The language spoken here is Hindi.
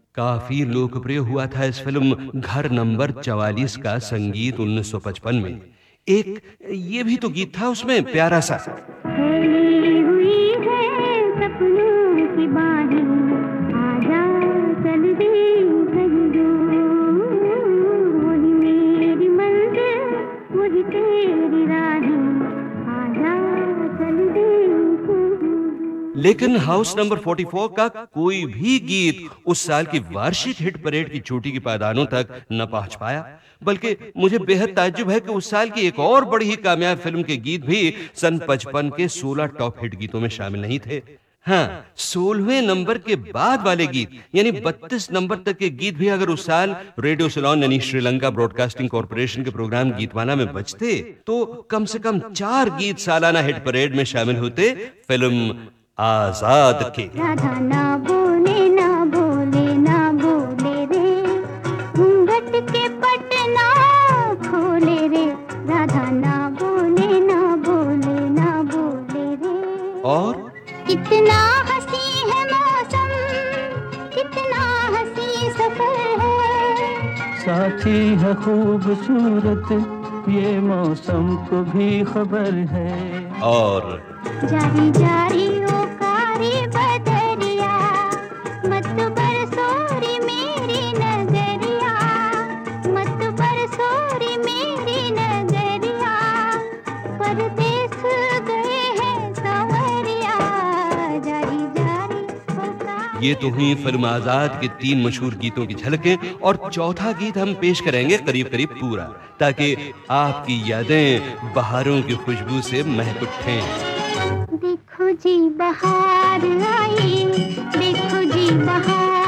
काफी लोकप्रिय हुआ था इस फिल्म घर नंबर 44 का संगीत 1955 में। एक ये भी तो गीत था उसमें प्यारा सा। फैली हुई है सपनों की बाहें, आजा चल दे कहीं दूर, वही मेरी मंजिल वही तेरी राहें, आजा चल दे कहीं। लेकिन हाउस नंबर 44 का कोई भी गीत उस साल की वार्षिक हिट परेड की चोटी की पायदानों तक न पहुंच पाया। बल्कि मुझे बेहद ताज्जुब है कि उस साल की एक और बड़ी ही कामयाब फिल्म के गीत भी सन 55 के 16 टॉप हिट गीतों में शामिल नहीं थे। हाँ, 16वें नंबर के बाद वाले गीत यानी 32 नंबर तक के गीत भी अगर उस साल रेडियो सिलोन यानी श्रीलंका ब्रॉडकास्टिंग कॉर्पोरेशन के प्रोग्राम गीतमाला में बजते तो कम से कम 4 गीत सालाना हिट परेड में शामिल होते फिल्म आजाद के। राधा ना बोले ना बोले ना बोले रे, घूंघट के पटना खोले रे, राधा ना बोले ना बोले ना बोले रे। और कितना हंसी है मौसम, कितना हंसी सफर है, साथी है खूबसूरत ये मौसम को भी खबर है। और जारी जारी ओ कारी बदरिया, मत बरसो रे मेरी नजरिया, मत बरसो रे मेरी नजरिया, परदेस गए हैं सांवरिया, जारी जारी ओ कारी। ये तो हुई फिल्म आजाद के 3 मशहूर गीतों की झलकें और चौथा गीत हम पेश करेंगे करीब करीब पूरा, ताकि आपकी यादें बहारों की खुशबू से महक उठें। देखो जी बहार आई, देखो जी बहार